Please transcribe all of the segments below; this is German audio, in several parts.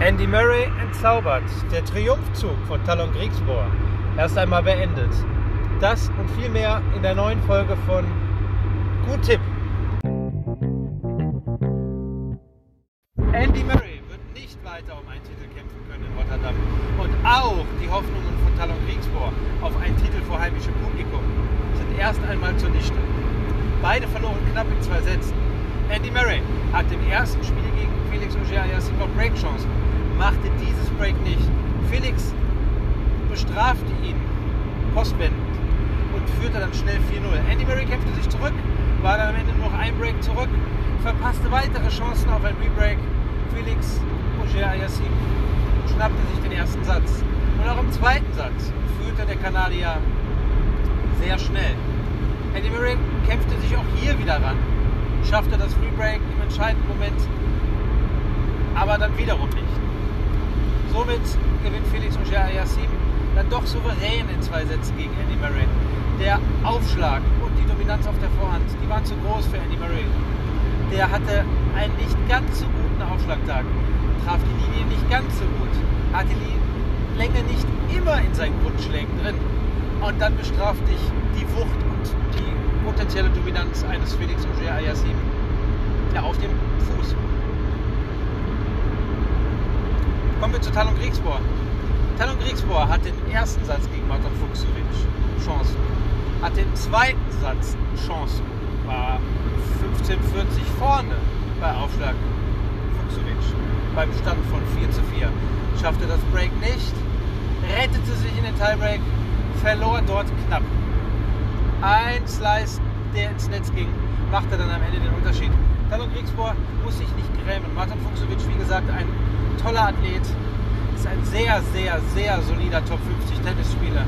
Andy Murray entzaubert. Der Triumphzug von Talon Griegspoor erst einmal beendet. Das und viel mehr in der neuen Folge von Gut Tipp. Andy Murray wird nicht weiter um einen Titel kämpfen können in Rotterdam. Und auch die Hoffnungen von Talon Griegspoor auf einen Titel vor heimischem Publikum sind erst einmal zunichte. Beide verloren knapp in 2 Sätzen. Andy Murray hat im ersten Spiel gegen Felix Auger-Aliassime noch Breakchancen, machte dieses Break nicht. Felix bestrafte ihn postwendend und führte dann schnell 4-0. Andy Murray kämpfte sich zurück, war dann am Ende nur noch ein Break zurück, verpasste weitere Chancen auf ein Rebreak. Felix Auger-Aliassime schnappte sich den ersten Satz. Und auch im zweiten Satz führte der Kanadier sehr schnell. Andy Murray kämpfte sich auch hier wieder ran, schaffte das Rebreak im entscheidenden Moment, aber dann wiederum nicht. Somit gewinnt Felix Auger-Aliassime dann doch souverän in 2 Sätzen gegen Andy Murray. Der Aufschlag und die Dominanz auf der Vorhand, die waren zu groß für Andy Murray. Der hatte einen nicht ganz so guten Aufschlagtag, traf die Linie nicht ganz so gut, hatte die Länge nicht immer in seinen Grundschlägen drin. Und dann bestraft dich die Wucht und die potenzielle Dominanz eines Felix Auger-Aliassime auf dem Fuß. Kommen wir zu Talon Griegspoor. Talon Griegspoor hatte im ersten Satz gegen Marton Fucsovics Chancen, hatte im zweiten Satz Chancen, war 15:40 vorne bei Aufschlag Fucsovics beim Stand von 4:4. Schaffte das Break nicht, rettete sich in den Tiebreak, verlor dort knapp. Ein Slice, der ins Netz ging, machte dann am Ende den Unterschied. Talon Griegspoor muss sich nicht grämen. Marton Fucsovics, wie gesagt, ein toller Athlet, ist ein sehr, sehr, sehr solider Top 50 Tennisspieler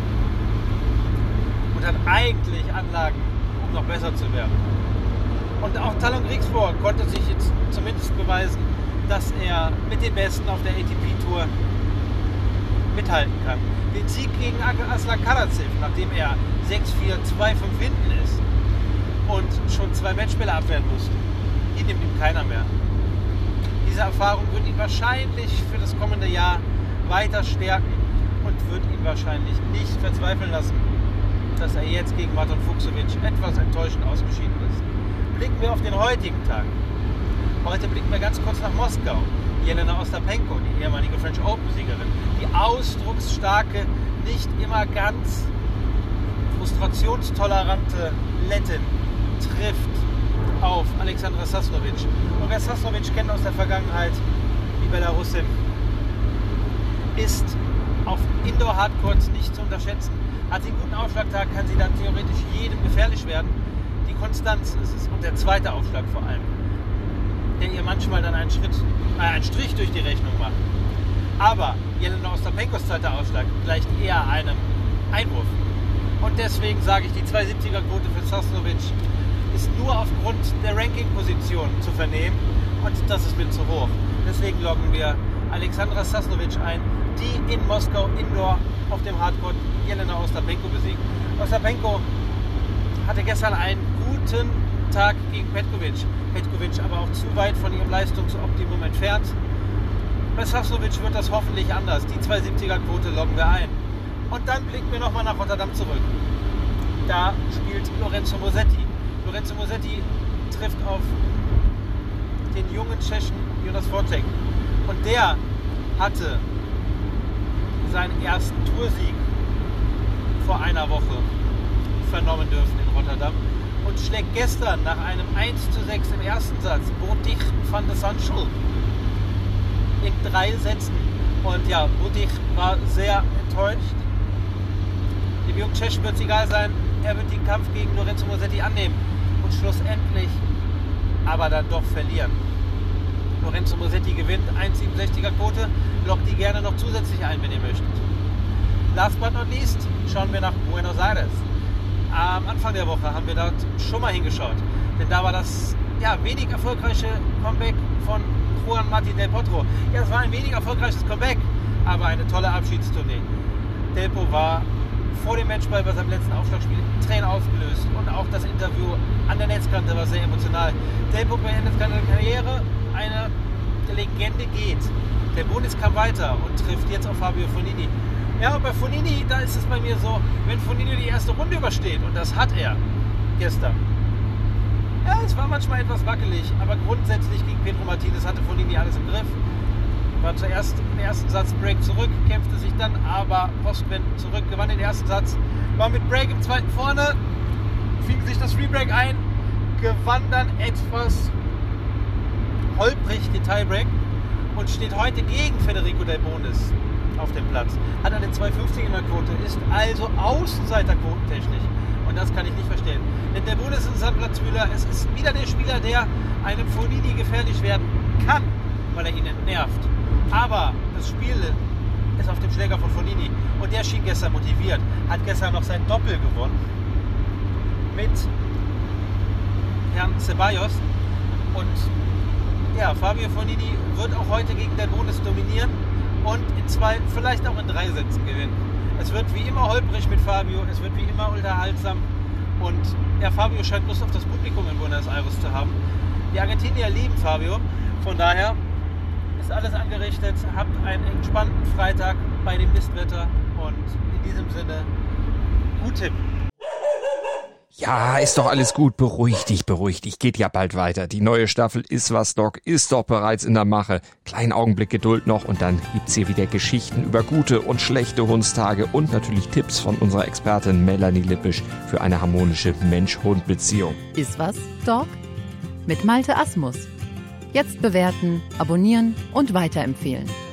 und hat eigentlich Anlagen, um noch besser zu werden. Und auch Talon Griegspoor konnte sich jetzt zumindest beweisen, dass er mit den Besten auf der ATP-Tour mithalten kann. Den Sieg gegen Aslan Karatsev, nachdem er 6-4, 2-5 hinten ist und schon 2 Matchbälle abwehren musste, die nimmt ihm keiner mehr. Diese Erfahrung wird ihn wahrscheinlich für das kommende Jahr weiter stärken und wird ihn wahrscheinlich nicht verzweifeln lassen, dass er jetzt gegen Marton Fucsovics etwas enttäuschend ausgeschieden ist. Blicken wir auf den heutigen Tag. Heute blicken wir ganz kurz nach Moskau. Jelena Ostapenko, die ehemalige French Open-Siegerin, die ausdrucksstarke, nicht immer ganz frustrationstolerante Lettin, trifft auf Alexandra Sasnovic. Und wer Sasnovic kennt aus der Vergangenheit, die Belarusin, ist auf Indoor-Hardcourts nicht zu unterschätzen. Hat sie einen guten Aufschlagtag, kann sie dann theoretisch jedem gefährlich werden. Die Konstanz ist es und der zweite Aufschlag vor allem, der ihr manchmal dann einen Strich durch die Rechnung macht. Aber Jelena Ostapenkos zweiter Aufschlag gleicht eher einem Einwurf. Und deswegen sage ich, die 2,70er-Quote für Sasnovic ist nur aufgrund der Ranking-Position zu vernehmen und das ist mir zu hoch. Deswegen loggen wir Alexandra Sasnovic ein, die in Moskau Indoor auf dem Hardcourt Jelena Ostapenko besiegt. Ostapenko hatte gestern einen guten Tag gegen Petkovic. Petkovic aber auch zu weit von ihrem Leistungsoptimum entfernt. Bei Sasnovic wird das hoffentlich anders. Die 2,70er-Quote loggen wir ein. Und dann blicken wir nochmal nach Rotterdam zurück. Da spielt Lorenzo Musetti. Lorenzo Musetti trifft auf den jungen Tschechen Jonas Fortek. Und der hatte seinen ersten Toursieg vor einer Woche vernommen dürfen in Rotterdam und schlägt gestern nach einem 1:6 im ersten Satz Botic van de Sanschul in 3 Sätzen. Und ja, Botic war sehr enttäuscht. Dem jungen Tschechen wird es egal sein, er wird den Kampf gegen Lorenzo Musetti annehmen und schlussendlich aber dann doch verlieren. Lorenzo Musetti gewinnt, 1,67er-Quote, lockt die gerne noch zusätzlich ein, wenn ihr möchtet. Last but not least schauen wir nach Buenos Aires. Am Anfang der Woche haben wir dort schon mal hingeschaut, denn da war das wenig erfolgreiche Comeback von Juan Martín del Potro. Ja, es war ein wenig erfolgreiches Comeback, aber eine tolle Abschiedstournee. Delpo war vor dem Matchball bei seinem letzten Aufschlagspiel Tränen ausgelöst und auch das Interview an der Netzkante war sehr emotional. Delpo beendet seine Karriere, eine Legende geht. Der Bonis kam weiter und trifft jetzt auf Fabio Fognini. Ja, und bei Fognini, da ist es bei mir so, wenn Fognini die erste Runde übersteht, und das hat er gestern. Ja, es war manchmal etwas wackelig, aber grundsätzlich gegen Pedro Martinez hatte Fognini alles im Griff. War zuerst im ersten Satz Break zurück, kämpfte sich dann aber postwendend zurück, gewann den ersten Satz, war mit Break im zweiten vorne, fing sich das Rebreak ein, gewann dann etwas holprig den Tiebreak und steht heute gegen Federico Del Bonis auf dem Platz. Hat eine 2,50 in der Quote, ist also Außenseiterquotentechnisch. Und das kann ich nicht verstehen. Denn Del Bonis ist ein Platzwühler. Es ist wieder der Spieler, der einem Fognini gefährlich werden kann, weil er ihn entnervt. Aber das Spiel ist auf dem Schläger von Fognini. Und der schien gestern motiviert. Hat gestern noch sein Doppel gewonnen. Mit Herrn Ceballos. Und ja, Fabio Fognini wird auch heute gegen Del Bonis dominieren und in 2, vielleicht auch in 3 Sätzen gewinnen. Es wird wie immer holprig mit Fabio, es wird wie immer unterhaltsam und ja, Fabio scheint Lust auf das Publikum in Buenos Aires zu haben. Die Argentinier lieben Fabio, von daher ist alles angerichtet. Habt einen entspannten Freitag bei dem Mistwetter und in diesem Sinne, gut Tipp. Ja, ist doch alles gut. Beruhig dich. Geht ja bald weiter. Die neue Staffel Iswas Dog ist doch bereits in der Mache. Kleinen Augenblick Geduld noch und dann gibt's hier wieder Geschichten über gute und schlechte Hundstage und natürlich Tipps von unserer Expertin Melanie Lippisch für eine harmonische Mensch-Hund-Beziehung. Iswas Dog? Mit Malte Asmus. Jetzt bewerten, abonnieren und weiterempfehlen.